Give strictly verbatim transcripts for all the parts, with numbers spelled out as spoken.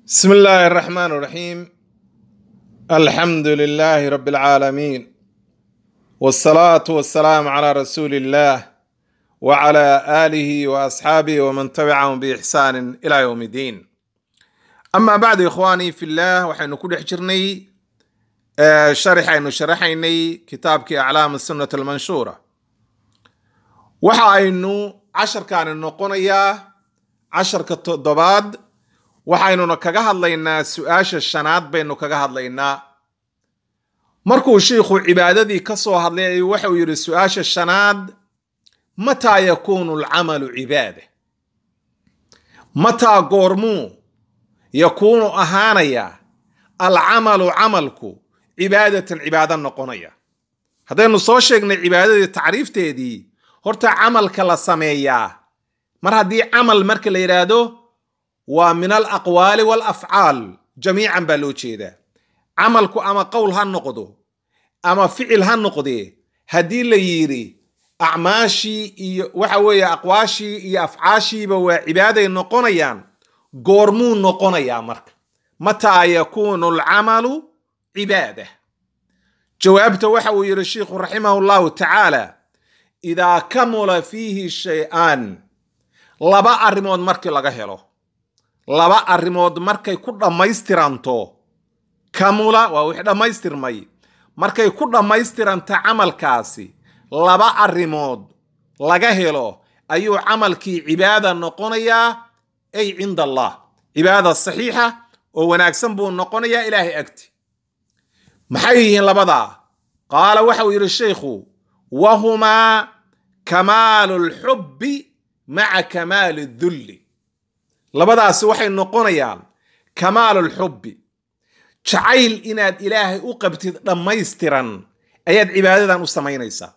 بسم الله الرحمن الرحيم. الحمد لله رب العالمين، والصلاة والسلام على رسول الله وعلى آله وأصحابه ومن تبعهم بإحسان إلى يوم الدين. أما بعد إخواني في الله، وحين كل حجرني آه، شرحين شرحيني كتابك أعلام السنة المنشورة، وحاينو عشر كان النقونية عشر كالضباد، waxaynuna kaga hadlaynaa su-aasha shanaad baynu kaga hadlaynaa. markuu sheikhu cibaadadii ka soo hadlay wuxuu yiri su-aasha shanaad, mataa yakuunu alcamalu cibaada, mataa goormuu yakuunu ahaanaya alcamalu camalku cibaadatan cibaada noqonaya. haddaynu soo sheegnay cibaadadii tacriifteedii, horta camalka la sameeyaa mar haddii camal marka la yiraahdo waa min alaqwaali walafcaal jamiican baa loo jeedaa. camalku ama qowl ha noqdo ama ficil ha noqdee, haddii la yiri acmaashii iyo waxa weeye aqwaashii iyo afcaashiiba waa cibaaday noqonayaan, goormuu noqonayaa marka? mataa yakuunu alcamalu cibaada. jawaabta waxa uu yiri sheikhu raximahu llahu tacaala, idaa kamula fiihi shay-aan, laba arrimood markii laga helo, laba arrimood markay ku dhammaystiranto, kamula waa wixii dhammaystirmay, markay ku dhammaystiranta camalkaasi laba arrimood laga helo ayuu camalkii cibaada noqonayaa, ay cinda allah cibaada saxiixa oo wanaagsan buu noqonayaa ilaahay agti. maxay yihiin labadaa? qaala waxau yidhi sheikhu, wahumaa kamaalu lxubbi maca kamaali dulli. labadaasi waxay noqonayaan kamaalulxubbi, jacayl inaad ilaahay u qabtid dhammaystiran ayaad cibaadadan u samaynaysaa,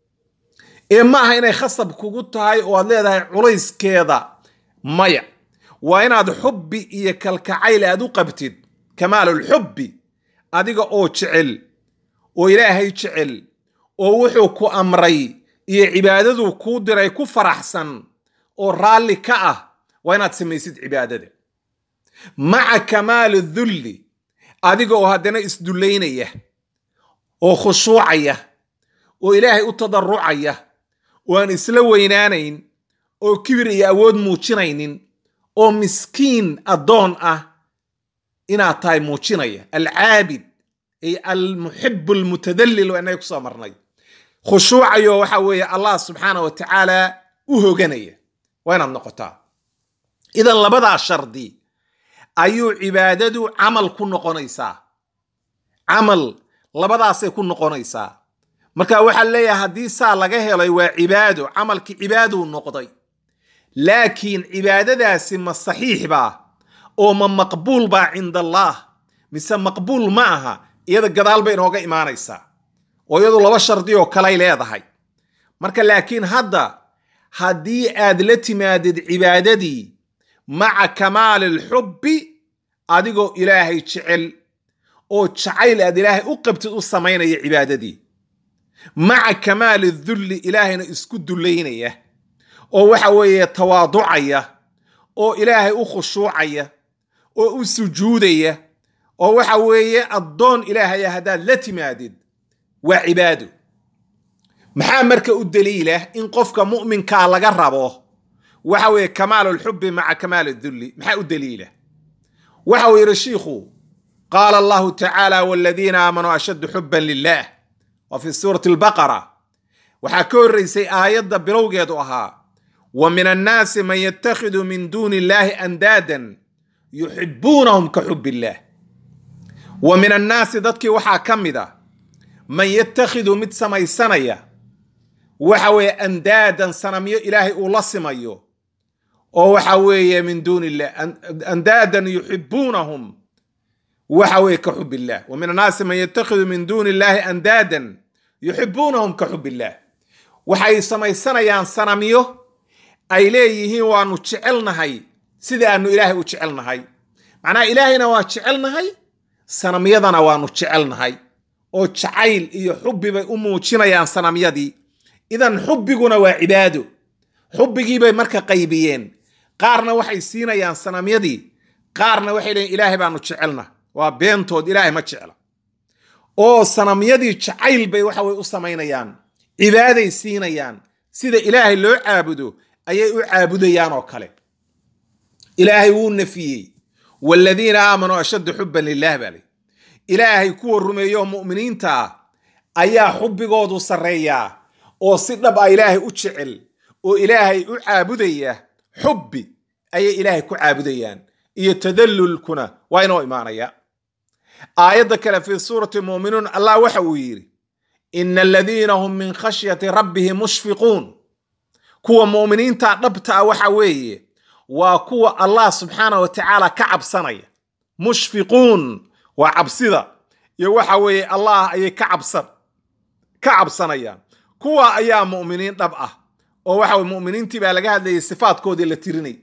ee ma aha inay khasab kugu tahay oo aad leedahay culayskeeda. maya, waa inaad xubbi iyo kalkacayl aad u qabtid, kamaalulxubbi, adiga oo jecel oo ilaahay jecel oo wuxuu ku amray iyo cibaadaduu kuu diray ku faraxsan oo raalli ka ah, waa inaad samaysid cibaadada. maca kamaali dulli, adiga oo haddana isdullaynaya oo khushuucaya oo ilaahay u tadarucaya oo aan isla weynaanayn oo kibir iyo awood muujinaynin oo miskiin addoon ah inaad tahay muujinaya. alcaabid ay almuxibu almutadallil waa inay kusoo marnay. khushuucayo waxa weeye allah subxaanah wa tacaala u hoganaya, waa inaad noqotaa. idan labadaa shardi ayuu cibaadadu camal ku noqonaysaa. camal labadaasay ku noqonaysaa. marka waxaa leeyahay haddii saa laga helay waa cibaado, camalkii cibaaduu noqday. laakiin cibaadadaasi ma saxiix baa oo ma maqbuul baa cinda allah, mise maqbuul ma aha? iyada gadaal bay inooga imaanaysaa oo iyadu laba shardi oo kalay leedahay. marka laakiin hadda haddii aad la timaadid cibaadadii maca kamaali alxubbi, adigoo ilaahay jecel oo jacayl aad ilaahay u qabtid u samaynaya cibaadadii, maca kamaali dulli, ilaahayna isku dullaynaya oo waxa weeye tawaaducaya oo ilaahay u khushuucaya oo u sujuudaya oo waxa weeye addoon ilaahaya haddaad la timaadid, waa cibaado. maxaa marka u daliila in qofka mu'minkaa laga rabo waxa weeye kamaalu lxubbi maca kamaali dulli? maxaa u daliila? waxa uu yidhi shiikhu, qaala allahu tacaala waladiina aamanuu ashaddu xubban lilah, wa fi suurati albaqara waxaa ka horreysay aayadda bilowgeedu ahaa, wa min annaasi man yatakhidu min duuni illahi andaadan yuxibuunahum ka xub illah. wa min annaasi dadkii waxaa ka mid a man yatakhidu mid samaysanaya waxa weeye andaadan sanamyo ilaahay uu la simayo oo waxa weeye min duuni illah, andaadan yuxibuunahum waxa weeye ka xub illah. wa min annaasi man yatakhidu min duuni illahi andaadan yuxibuunahum ka xub illah. waxay samaysanayaan sanamyo ay leeyihiin waanu jecelnahay sida aanu ilaahay u jecelnahay. macnaha ilaahayna waa jecelnahay, sanamyadana waanu jecelnahay, oo jacayl iyo xubbi bay u muujinayaan sanamyadii. idan xubbiguna waa cibaado. xubbigii bay marka qaybiyeen, qaarna waxay siinayaan sanamyadii qaarna waxay leeyihin ilaahay baanu jecelna waa beentood ilaahay ma jecla oo sanamyadii jacayl bay waxa way u samaynayaan cibaaday siinayaan sida ilaahay loo caabudo ayay u caabudayaan oo kale ilaahay wuu nafiyey walladina aamanu ashaddu hubban lillah bali ilaahay kuwa rumeeyo mu'miniinta ayaa xubbigoodu sareeyaa oo si dhab ah ilaahay u jecel oo ilaahay u caabudaya xubbi ayay ilaahay ku caabudayaan iyo tadallulkuna waa inoo imaanaya aayadda kale fi suurati mu'minuun allah waxa uu yiri inna alladhina hum min khashyati rabbihim mushfiquun kuwa mu'miniinta dhabta waxa weeye waa kuwa allah subhanahu wa ta'ala ka cabsanaya mushfiquun wa cabsida iyo waxa weeye allah ayay ka cabsan ka cabsanayaan kuwa ayaa mu'miniin dhab ah oo waxa weeye mu'miniintii baa laga hadlayay sifaadkoodii la tirinay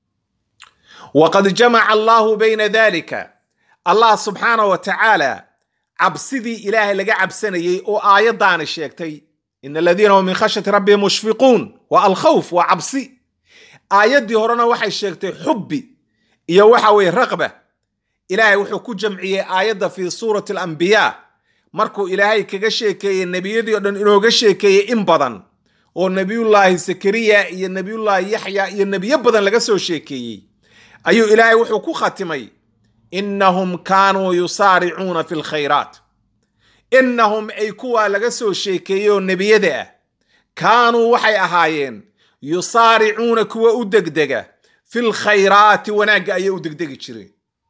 waqad jama'a allahu bayna dhalika allah subhanahu wa ta'ala cabsidii ilaahay laga cabsanayay oo aayadaani sheegtay in alladhina hum min khashyati rabbihim mushfiquun wa al-khawf wa cabsi aayadii horena waxay sheegtay xubbi iyo waxa weeye raqba ilaahay wuxuu ku jamciyay aayada fi suurati al-anbiya markuu ilaahay kaga sheekeeyay nabiyadii oo dhan inooga sheekeeyay in badan oo nabiyullaahi zakariya iyo nabiyullaahi yaxya iyo nabiyo badan laga soo sheekeeyay ayuu ilaahay wuxuu ku khatimay innahum kaanuu yusaaricuuna fi lkhayraat innahum ay kuwa laga soo sheekeeyay oo nabiyada ah kaanuu waxay ahaayeen yusaaricuuna kuwa u degdega fi lkhayraati wanaagga ayay u degdegi jireen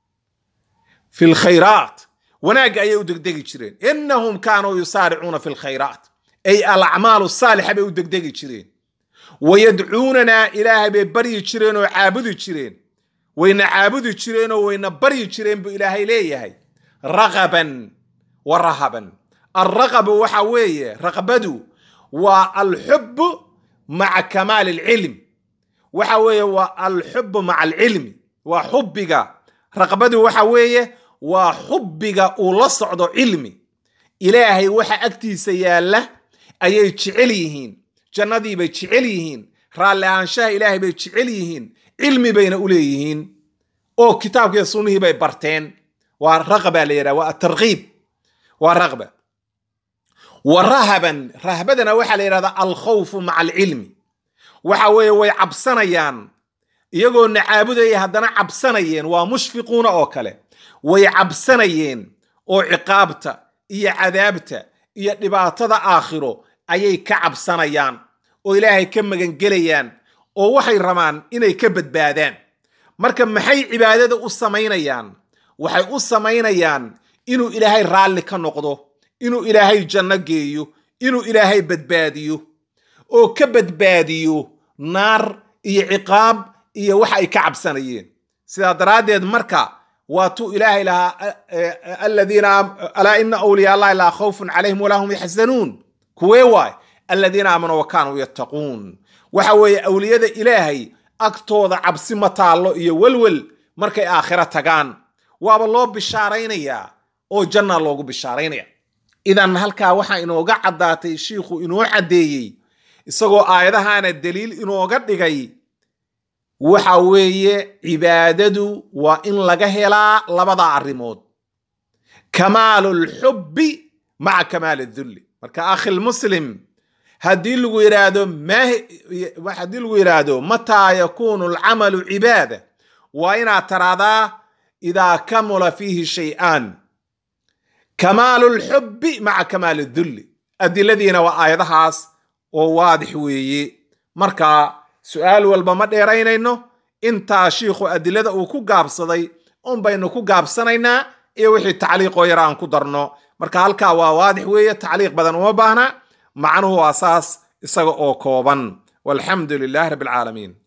في الخيرات وناق أي ودقدقي جرين إنهم كانوا يسارعون في الخيرات أي الأعمال الصالحة بيودقدقي جرين ويدعوننا إله ببري جرين وعابدوا جرين وين عابدوا جرين وين بري جرين بإله إليه رغبا ورهبا الرغب وحوية رغبدوا والحب مع كمال العلم وحوية والحب مع العلم وحبك رغبدوا وحوية وحبك ولصعد علمي إلهي وحا أكتيس ياله أي تشعليهين جنادي بيتشعليهين رالي عنشاه إلهي بيتشعليهين علمي بين أوليهين أو كتاب يصونه بي برتين والرغبة ليرا والترغيب والرغبة والرهبا رهبتنا وحا ليرا الخوف مع العلم وحا ويعبسنيان iyagoo nacaabudaya haddana cabsanayeen waa mushfiquuna oo kale way cabsanayeen oo ciqaabta iyo cadaabta iyo dhibaatada aakhiro ayay ka cabsanayaan oo ilaahay ka magan gelayaan oo waxay rabaan inay ka badbaadaan marka maxay cibaadada u sameynayaan waxay u sameynayaan inuu ilaahay raalli ka noqdo inuu ilaahay janno geeyo inuu ilaahay badbaadiyo oo ka badbaadiyo naar iyo ciqaab iyo waxa ay ka cabsanayeen sida daraadeed marka waatu ilaahay laha alladina ala inna awliya allahi la khawfun alayhim wa lahum yahzanun kuwee waay alladina amanu wa kanu yattaqun waxa weeye awliyada ilaahay agtooda cabsi ma taalo iyo walwal markay aakhira tagaan waaba loo bishaaraynaya oo janna loogu bishaaraynaya idan halka waxa inooga cadaatay sheekhu inoo cadeeyay isagoo aayadahaana daliil inooga dhigay waxa weeye cibaadadu waa in laga helaa labada arimood kamaalul hubbi ma'a kamaalid dhulli marka akhil muslim hadii lagu yiraahdo ma hadii lagu yiraahdo mata yakunu al-amalu ibada wa ina tarada idha kamala fihi shay'an kamalul hubbi ma'a kamalid dhulli adilladina wa ayadahaas oo waadix weeye marka su'aal walba ma dheeraynayno inta sheekhu adilada uu ku gaabsaday on baynu ku gaabsanaynaa iyo wixii tacliiq oo yaraan ku darno marka halka waa waadix weeye tacliiq badan uma baahna macnuhu asaas isaga oo kooban walhamdulillah rabbil alamin